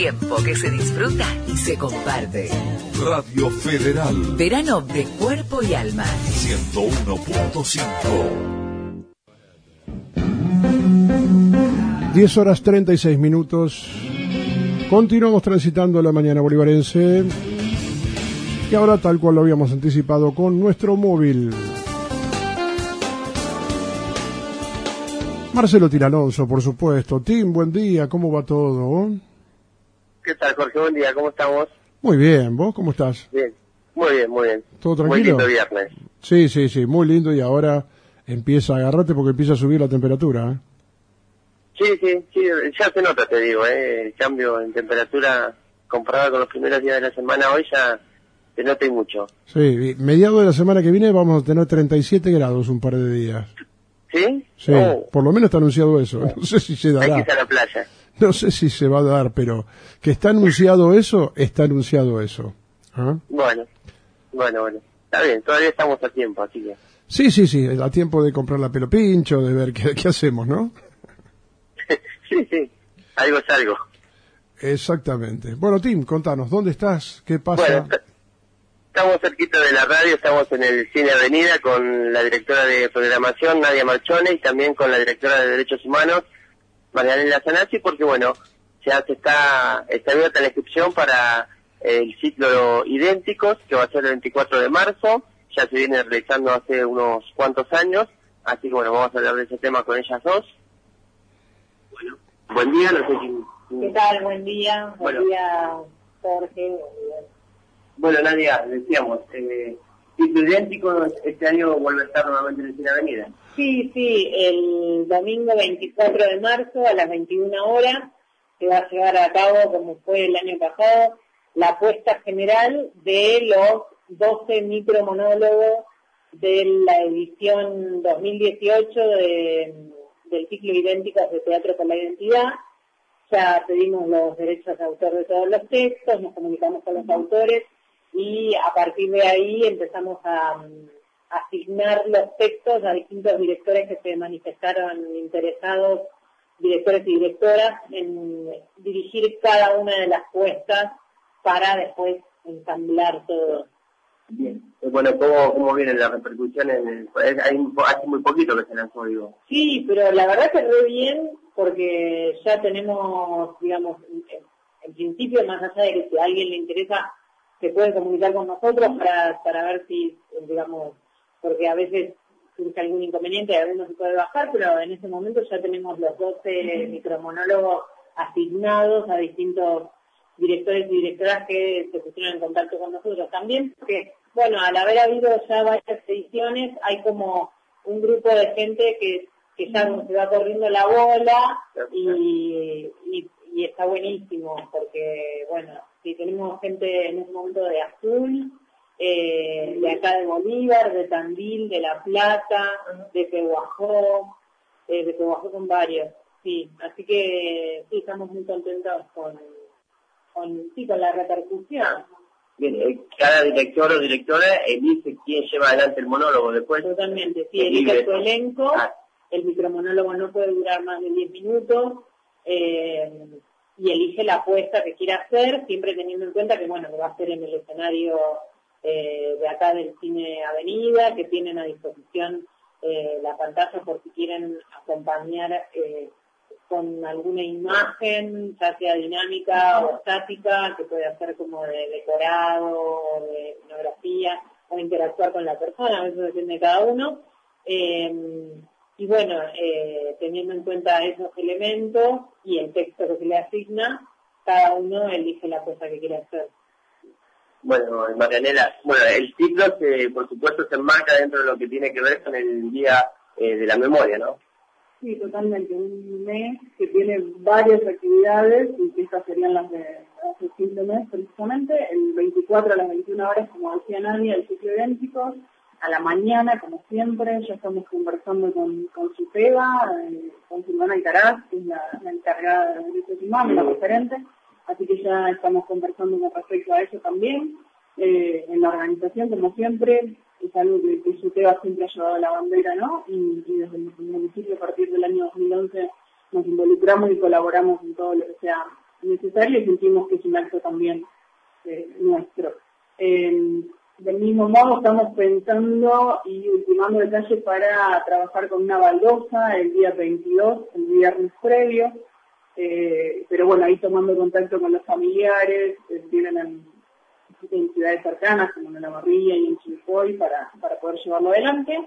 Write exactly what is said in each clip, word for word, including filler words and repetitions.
Tiempo que se disfruta y se comparte. Radio Federal. Verano de cuerpo y alma. ciento uno punto cinco. diez horas treinta y seis minutos. Continuamos transitando la mañana bolivarense. Y ahora, tal cual lo habíamos anticipado, con nuestro móvil. Marcelo Tiralonso, por supuesto. Tim, buen día, ¿cómo va todo? ¿Qué tal, Jorge? Buen día, ¿cómo estamos? Muy bien, ¿vos cómo estás? Bien, muy bien, muy bien. ¿Todo tranquilo? Muy lindo viernes. Sí, sí, sí, muy lindo, y ahora empieza a agarrarte porque empieza a subir la temperatura, ¿eh? Sí, sí, sí, ya se nota, te digo, ¿eh? El cambio en temperatura comparado con los primeros días de la semana hoy ya se nota y mucho. Sí, mediados de la semana que viene vamos a tener treinta y siete grados un par de días. ¿Sí? Sí, oh. Por lo menos está anunciado eso. No sé si se dará. Hay que ir a la playa. No sé si se va a dar, pero que está anunciado eso, está anunciado eso. ¿Ah? Bueno, bueno, bueno. Está bien, todavía estamos a tiempo, así que... Sí, sí, sí, a tiempo de comprar la pelo pincho, de ver qué, qué hacemos, ¿no? Sí, sí, algo es algo. Exactamente. Bueno, Tim, contanos, ¿dónde estás? ¿Qué pasa? Bueno, estamos cerquita de la radio, estamos en el Cine Avenida con la directora de programación, Nadia Marchone, y también con la directora de Derechos Humanos, Marianela Sanasi, porque bueno, ya se está, está abierta la inscripción para el ciclo Idénticos, que va a ser el veinticuatro de marzo, ya se viene realizando hace unos cuantos años, así que bueno, vamos a hablar de ese tema con ellas dos. Bueno, buen día, no sé si... ¿Qué tal? Buen día, buen bueno. día, Jorge. Buen día. Bueno, Nadia, decíamos, eh, ciclo Idénticos este año vuelve a estar nuevamente en el Cine Avenida. Sí, sí, el domingo veinticuatro de marzo a las veintiuna horas se va a llevar a cabo, como fue el año pasado, la apuesta general de los doce micromonólogos de la edición dos mil dieciocho de, del ciclo Idénticos de Teatro por la Identidad. Ya pedimos los derechos de autor de todos los textos, nos comunicamos con los autores y a partir de ahí empezamos a asignar los textos a distintos directores que se manifestaron interesados, directores y directoras, en dirigir cada una de las puestas para después ensamblar todo. Bien. Bueno, ¿cómo, cómo viene la repercusión? En el, hay, hace muy poquito que se lanzó, digo. Sí, pero la verdad que re bien, porque ya tenemos, digamos, en, en principio, más allá de que si a alguien le interesa, se puede comunicar con nosotros para, para ver si, digamos, porque a veces surge algún inconveniente y a veces no se puede bajar, pero en ese momento ya tenemos los doce micromonólogos asignados a distintos directores y directoras que se pusieron en contacto con nosotros también, porque, bueno, al haber habido ya varias ediciones, hay como un grupo de gente que, que ya se va corriendo la bola y, y, y está buenísimo, porque, bueno, si tenemos gente en ese momento de Azul, eh, de acá de Bolívar, de Tandil, de La Plata, de Pehuajó, eh, de Pehuajó con varios, sí, así que sí, estamos muy contentos con, con, sí, con la repercusión. Bien, cada director o directora elige quién lleva adelante el monólogo después. Totalmente, sí, elige su elenco, ah. El micromonólogo no puede durar más de diez minutos, eh, y elige la apuesta que quiera hacer, siempre teniendo en cuenta que, bueno, que va a ser en el escenario eh, de acá del Cine Avenida, que tienen a disposición eh, la pantalla por si quieren acompañar eh, con alguna imagen, ya sea dinámica o estática, que puede hacer como de decorado, o de escenografía, o interactuar con la persona, eso depende de cada uno. Eh, y bueno, eh, teniendo en cuenta esos elementos y el texto que se le asigna, cada uno elige la cosa que quiere hacer. Bueno, Marianela, bueno, el ciclo que por supuesto se enmarca dentro de lo que tiene que ver con el Día eh, de la Memoria, ¿no? Sí, totalmente, un mes que tiene varias actividades y que estas serían las de hace fin de mes precisamente, el veinticuatro a las veintiuna horas, como decía Nadia, el ciclo Idénticos, a la mañana, como siempre, ya estamos conversando con, con Supeva, eh, con Silvana Alcaraz, que es la, la encargada de derechos humanos, la referente, así que ya estamos conversando con respecto a eso también. Eh, en la organización, como siempre, es algo que, que Supeva siempre ha llevado la bandera, ¿no? Y, y desde el municipio, a partir del año dos mil once, nos involucramos y colaboramos en todo lo que sea necesario y sentimos que es un acto también eh, nuestro. Eh, del mismo modo estamos pensando y ultimando detalles para trabajar con una baldosa el día veintidós, el viernes previo, eh, pero bueno, ahí tomando contacto con los familiares, eh, vienen en, en ciudades cercanas como en La Barrilla y en Chivilcoy para, para poder llevarlo adelante.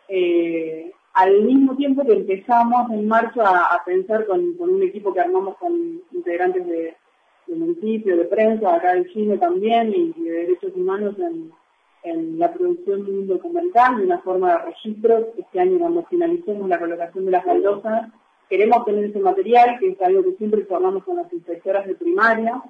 Eh, al mismo tiempo que empezamos en marzo a, a pensar con, con un equipo que armamos con integrantes de, de municipio, de prensa, acá del Chile también, y, y de derechos humanos en, en la producción de un documental, de una forma de registros. Este año, cuando finalicemos la colocación de las baldosas, queremos tener ese material, que es algo que siempre hablamos con las inspectoras de primaria,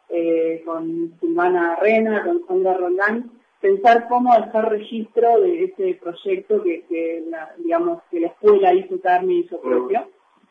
eh, con Silvana Rena, con Sandra Roldán, pensar cómo dejar registro de ese proyecto que, que la, digamos, que la escuela hizo carne y hizo propio.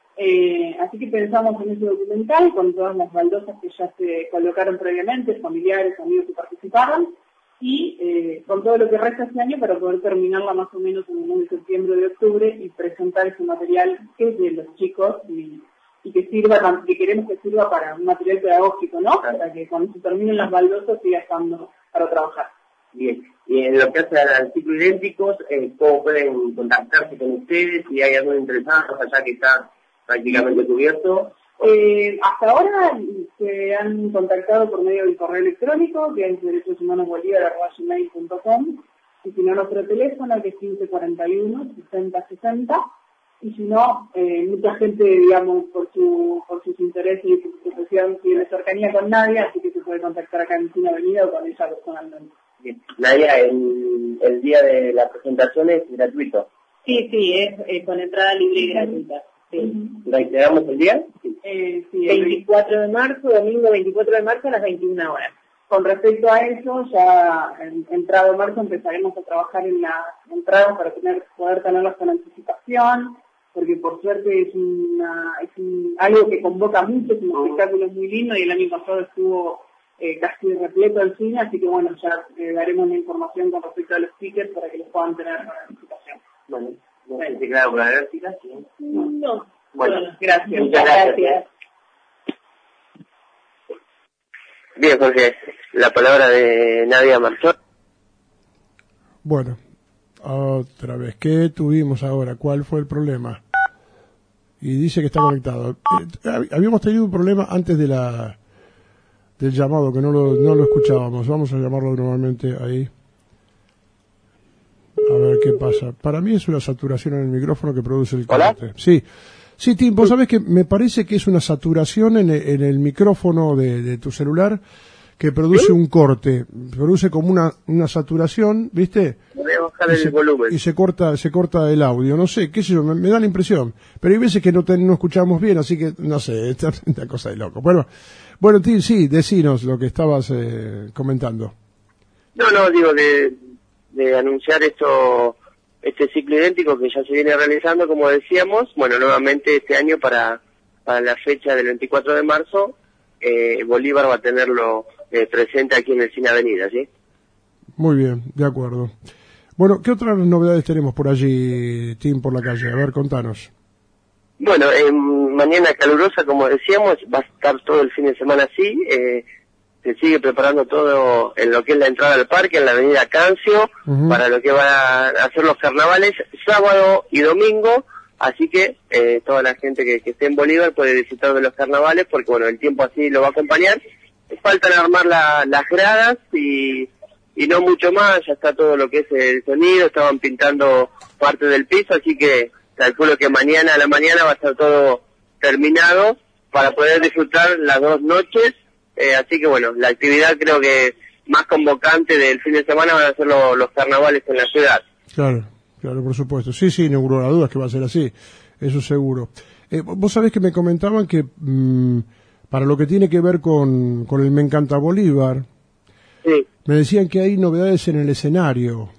Eh, así que pensamos en ese documental con todas las baldosas que ya se colocaron previamente, familiares, amigos que participaron, y eh, con todo lo que resta este año para poder terminarla más o menos en el mes de septiembre o de octubre y presentar ese material que es de los chicos y, y que sirva, que queremos que sirva para un material pedagógico, ¿no? Para que cuando se terminen las baldosas siga estando para trabajar. Bien, y en lo que hace a ciclo idénticos, eh, ¿cómo pueden contactarse con ustedes? Si hay algún interesado, allá que está prácticamente cubierto. Eh, hasta ahora se han contactado por medio del correo electrónico, que es derechos humanos bolívar arroba gmail punto com, y si no, nuestro teléfono, que es quince cuarenta y uno, sesenta sesenta, y si no, eh, mucha gente, digamos, por su por sus intereses y su profesión tiene cercanía con Nadia, así que se puede contactar acá en Cine Avenida o con ella personalmente. Bien. Nadia, el, el día de la presentación es gratuito. Sí, sí, es eh, con entrada libre y gratuita. Sí. ¿Reiteramos el día? Sí. Eh, sí, veinticuatro de marzo, domingo veinticuatro de marzo a las veintiuna horas. Con respecto a eso, ya en, entrado marzo empezaremos a trabajar en la entrada para tener, poder tenerlas con anticipación, porque por suerte es, una, es un, algo que convoca mucho, es un oh. espectáculo muy lindo y el año pasado estuvo eh, casi repleto el cine, así que bueno, ya eh, daremos la información con respecto a los tickets para que los puedan tener con anticipación. Bueno. Bueno, ¿te queda una vertical? ¿Sí? No. no. Bueno, bueno, gracias. Muchas gracias. gracias. Bien, Jorge, la palabra de Nadia Marchón. Bueno, otra vez, ¿qué tuvimos ahora? ¿Cuál fue el problema? Y dice que está conectado. Eh, habíamos tenido un problema antes de la del llamado, que no lo, no lo escuchábamos. Vamos a llamarlo nuevamente ahí. A ver qué pasa. Para mí es una saturación en el micrófono que produce el corte. ¿Hola? Sí, sí, Tim, vos sabés que me parece que es una saturación en el, en el micrófono de, de tu celular que produce ¿Sí? un corte, produce como una, una saturación, ¿viste? Voy a bajar y el se, volumen. Y se corta, se corta el audio, no sé, qué sé yo, me, me da la impresión. Pero hay veces que no, te, no escuchamos bien, así que, no sé, esta es una cosa de loco. Bueno, bueno, Tim, sí, decinos lo que estabas eh, comentando. No, no, digo de... de anunciar esto, este ciclo idéntico que ya se viene realizando, como decíamos, bueno, nuevamente este año para, para la fecha del veinticuatro de marzo, eh, Bolívar va a tenerlo eh, presente aquí en el Cine Avenida, ¿sí? Muy bien, de acuerdo. Bueno, ¿qué otras novedades tenemos por allí, Tim, por la calle? A ver, contanos. Bueno, eh, mañana calurosa, como decíamos, va a estar todo el fin de semana así, eh, se sigue preparando todo en lo que es la entrada al parque, en la avenida Cancio, uh-huh. para lo que van a hacer los carnavales, sábado y domingo, así que eh, toda la gente que, que esté en Bolívar puede disfrutar de los carnavales, porque bueno, el tiempo así lo va a acompañar. Faltan armar la, las gradas y, y no mucho más, ya está todo lo que es el sonido, estaban pintando parte del piso, así que calculo que mañana a la mañana va a estar todo terminado para poder disfrutar las dos noches. Eh, así que bueno, la actividad creo que más convocante del fin de semana van a ser lo, los carnavales en la ciudad. Claro, claro, por supuesto. Sí, sí, no hubo dudas que va a ser así, eso seguro. Eh, vos sabés que me comentaban que mmm, para lo que tiene que ver con, con el Me Encanta Bolívar, sí. me decían que hay novedades en el escenario.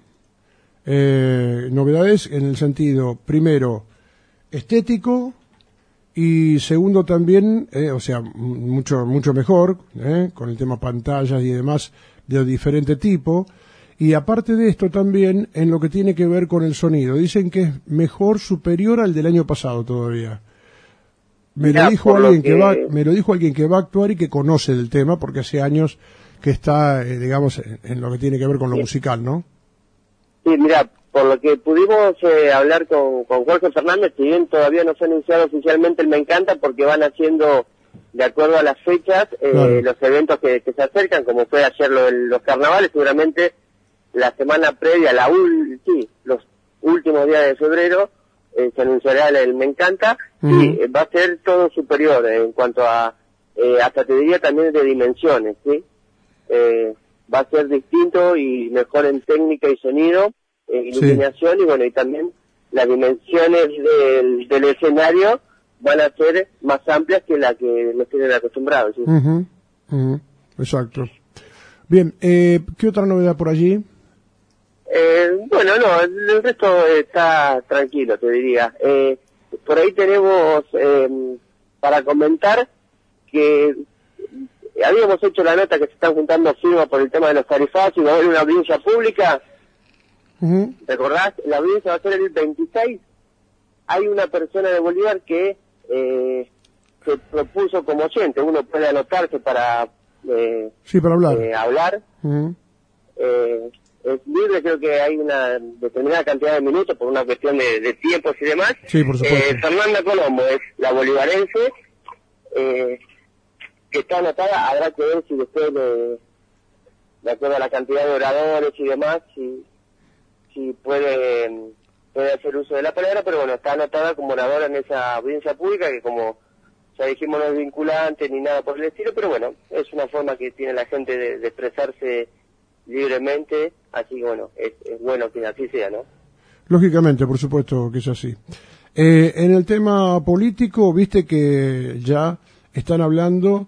Eh, novedades en el sentido, primero, estético, y segundo también, eh, o sea, mucho mucho mejor, eh, con el tema pantallas y demás de diferente tipo, y aparte de esto también en lo que tiene que ver con el sonido. Dicen que es mejor, superior al del año pasado todavía. Me Ya, lo dijo por lo alguien que... que- va, me lo dijo alguien que va a actuar y que conoce del tema, porque hace años que está, eh, digamos, en, en lo que tiene que ver con lo Sí. musical, ¿no? Sí, mira, por lo que pudimos eh, hablar con, con Jorge Fernández, si bien todavía no se ha anunciado oficialmente el Me Encanta, porque van haciendo, de acuerdo a las fechas, eh, Claro. los eventos que, que se acercan, como fue ayer lo de los carnavales, seguramente la semana previa, la ul sí, los últimos días de febrero, eh, se anunciará el, el Me Encanta, Ujú. y eh, va a ser todo superior eh, en cuanto a, eh, hasta te diría también de dimensiones, ¿sí? Eh, va a ser distinto y mejor en técnica y sonido, eh, iluminación, y bueno, y también las dimensiones del, del escenario van a ser más amplias que la que nos tienen acostumbrados, ¿sí? Ujú, ujú, exacto. Bien, eh, ¿qué otra novedad por allí? Eh, bueno, no, el, el resto está tranquilo, te diría. Eh, por ahí tenemos eh, para comentar que habíamos hecho la nota que se están juntando firmas por el tema de los tarifazos y va a haber una audiencia pública. Ujú, ¿Recordás? La audiencia va a ser el veintiséis. Hay una persona de Bolívar que eh, se propuso como oyente. Uno puede anotarse para eh, sí, para hablar. eh, hablar. Ujú, Eh, es libre, creo que hay una determinada cantidad de minutos por una cuestión de, de tiempos y demás. sí, por supuesto. Eh, Fernanda Colombo es la bolivarense, eh, que está anotada. Habrá que ver si después, de, de acuerdo a la cantidad de oradores y demás, si, si puede, puede hacer uso de la palabra, pero bueno, está anotada como oradora en esa audiencia pública, que como ya dijimos no es vinculante ni nada por el estilo, pero bueno, es una forma que tiene la gente de, de expresarse libremente, así que bueno, es, es bueno que así sea, ¿no? Lógicamente, por supuesto que es así. Eh, en el tema político, viste que ya están hablando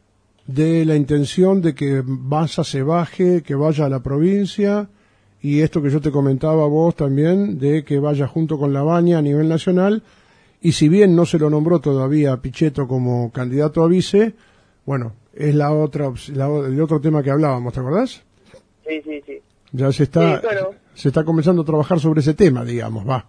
de la intención de que Massa se baje, que vaya a la provincia, y esto que yo te comentaba a vos también, de que vaya junto con Labaña a nivel nacional, y si bien no se lo nombró todavía a Pichetto como candidato a vice, bueno, es la otra, ops- la o- el otro tema que hablábamos, ¿te acordás? Sí, sí, sí. Ya se está, Sí, bueno. se está comenzando a trabajar sobre ese tema, digamos, va.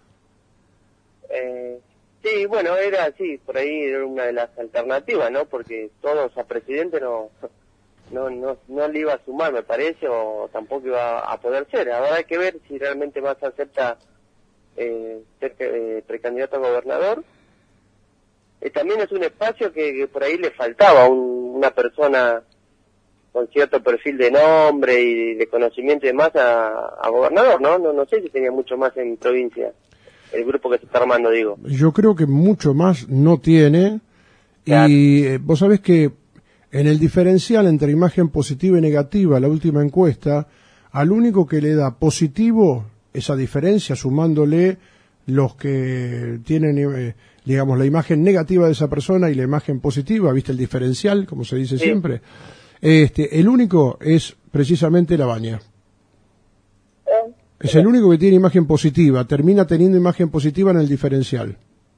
Eh, sí, bueno, era así, por ahí era una de las alternativas, ¿no? Porque todos a presidente no, no, no, no le iba a sumar, me parece, o tampoco iba a poder ser. Ahora hay que ver si realmente más acepta eh, ser eh, precandidato a gobernador. Eh, también es un espacio que, que por ahí le faltaba a un- una persona con cierto perfil de nombre y de conocimiento y demás a, a gobernador, ¿no? ¿no? No sé si tenía mucho más en provincia, el grupo que se está armando, digo. Yo creo que mucho más no tiene, Claro. y eh, vos sabés que en el diferencial entre imagen positiva y negativa, la última encuesta, al único que le da positivo esa diferencia, sumándole los que tienen, eh, digamos, la imagen negativa de esa persona y la imagen positiva, ¿viste el diferencial, como se dice Sí. siempre? Este, el único es precisamente Labaña. Es el único que tiene imagen positiva, termina teniendo imagen positiva en el diferencial.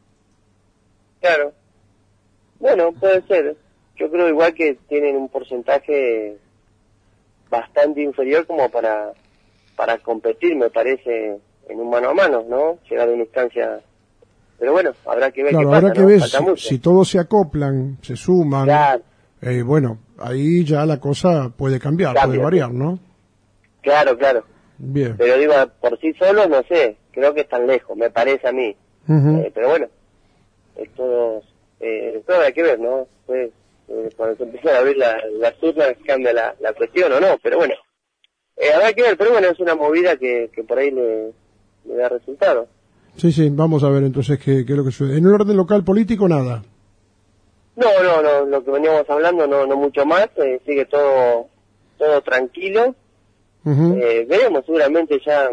Claro. Bueno, puede ser. Yo creo igual que tienen un porcentaje bastante inferior como para para competir, me parece, en un mano a mano, ¿no? Llegar a una instancia. Pero bueno, habrá que ver Claro, qué pasa, habrá que ¿no? ver Falta si, mucho. si todos se acoplan, se suman, Claro, eh, bueno, ahí ya la cosa puede cambiar, Cambia, puede sí. variar, ¿no? claro, claro. Bien. Pero digo, por sí solo, no sé, creo que están lejos, me parece a mí. Ujú. Eh, pero bueno, es todo, eh, todo hay que ver, ¿no? Pues, eh, cuando se empiezan a abrir la- las urnas cambia la, la cuestión o no, pero bueno, eh, habrá que ver, pero bueno, es una movida que, que por ahí le, le da resultado. Sí, sí, vamos a ver entonces qué, qué es lo que sucede. En el orden local político, nada. No, no, no, lo que veníamos hablando no, no mucho más, eh, sigue todo, todo tranquilo. Ujú. Eh, veremos seguramente ya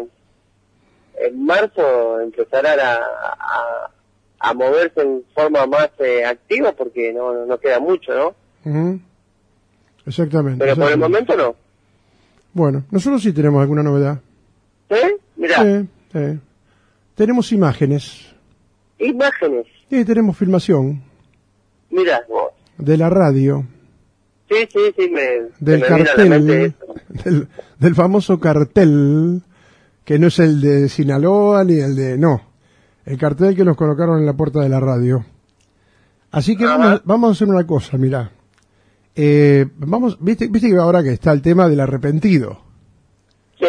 en marzo empezarán a, a, a moverse en forma más eh, activa porque no, no, no queda mucho, ¿no? Ujú. Exactamente. Pero por el exactamente. momento no. Bueno, nosotros sí tenemos alguna novedad. ¿Sí? Mirá, Sí, sí. Tenemos imágenes. imágenes. Y tenemos filmación Mirá, vos. de la radio, Sí, sí, sí, me, del se me vino a la mente cartel, eso. del, del famoso cartel, que no es el de Sinaloa ni el de... No, el cartel que nos colocaron en la puerta de la radio. Así que Ajá. vamos, vamos a hacer una cosa, mirá. Eh, vamos, viste, viste que ahora que está el tema del arrepentido. Sí.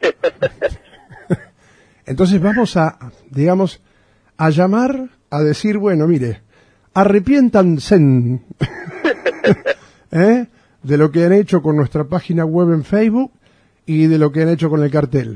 Entonces vamos a, digamos, a llamar, a decir, bueno, mire, arrepiéntanse ¿eh? de lo que han hecho con nuestra página web en Facebook y de lo que han hecho con el cartel.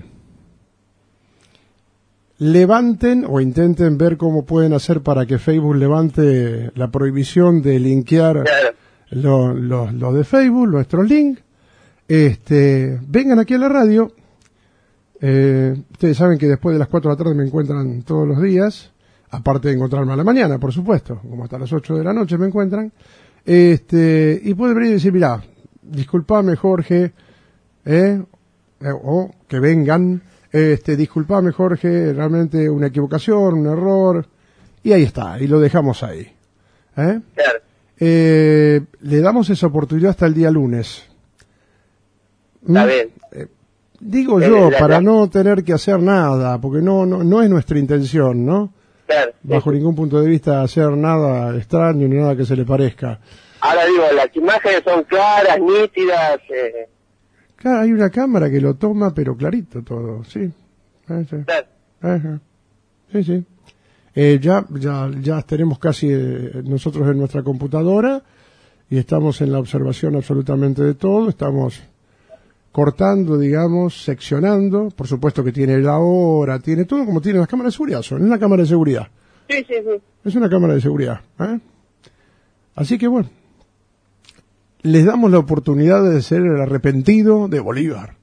Levanten o intenten ver cómo pueden hacer para que Facebook levante la prohibición de linkear Claro. lo, lo, lo de Facebook, nuestros links. Este, vengan aquí a la radio. Eh, ustedes saben que después de las cuatro de la tarde me encuentran todos los días, aparte de encontrarme a la mañana, por supuesto, como hasta las ocho de la noche me encuentran. Este, y pueden venir y decir, mirá, disculpame Jorge, eh, eh, o que vengan, este, disculpame Jorge, realmente una equivocación, un error, y ahí está, y lo dejamos ahí. ¿eh? Claro. Eh, le damos esa oportunidad hasta el día lunes. Está ¿Mm? bien. Eh, digo Eh, yo, la- para la- no tener que hacer nada, porque no, no, no es nuestra intención, ¿no? Claro. Bajo Sí. ningún punto de vista hacer nada extraño ni nada que se le parezca. Ahora digo, las imágenes son claras, nítidas. Eh, Claro, hay una cámara que lo toma, pero clarito todo, sí. Eh, sí. claro. Ajá. Sí, sí. Eh, ya, ya, ya tenemos casi eh, nosotros en nuestra computadora y estamos en la observación absolutamente de todo. Estamos cortando, digamos, seccionando. Por supuesto que tiene la hora, tiene todo como tiene las cámaras de seguridad. Son una cámara de seguridad. Sí, sí, sí. Es una cámara de seguridad. ¿eh? Así que bueno, les damos la oportunidad de ser el arrepentido de Bolívar.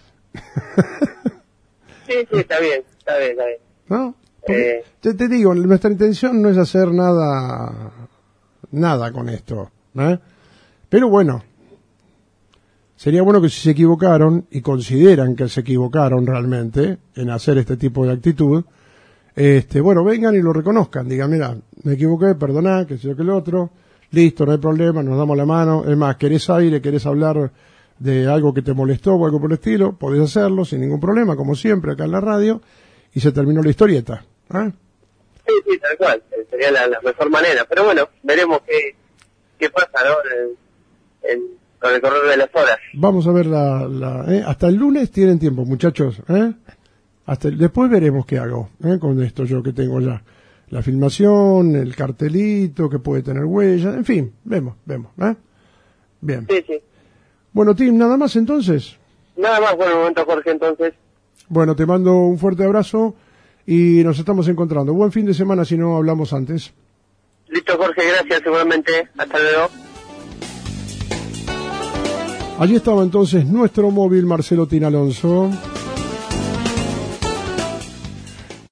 Sí, sí, está bien, está bien, está bien. ¿No? Porque, Eh. te, te digo, nuestra intención no es hacer nada, nada con esto, ¿eh? Pero bueno, sería bueno que si se equivocaron y consideran que se equivocaron realmente en hacer este tipo de actitud, este, bueno, vengan y lo reconozcan, digan, mira, me equivoqué, perdoná, que sé yo que el otro, listo, no hay problema, nos damos la mano, es más, querés aire, querés hablar de algo que te molestó o algo por el estilo, podés hacerlo sin ningún problema, como siempre acá en la radio, y se terminó la historieta. ¿eh? Sí, sí, tal cual. Eh, Sería la, la mejor manera. Pero bueno, veremos qué, qué pasa, ¿no? En- en- con el correr de las horas. Vamos a ver la... la ¿eh? Hasta el lunes tienen tiempo, muchachos. ¿eh? Hasta el- después veremos qué hago ¿eh? con esto yo que tengo ya. La filmación, el cartelito, que puede tener huella, en fin, vemos, vemos. ¿eh? Bien. Sí, sí. Bueno, Tim, nada más entonces. Nada más por el momento, Jorge, entonces. Bueno, te mando un fuerte abrazo y nos estamos encontrando. Buen fin de semana si no hablamos antes. Listo, Jorge, gracias, seguramente. Hasta luego. Allí estaba entonces nuestro móvil Marcelo Tin Alonso.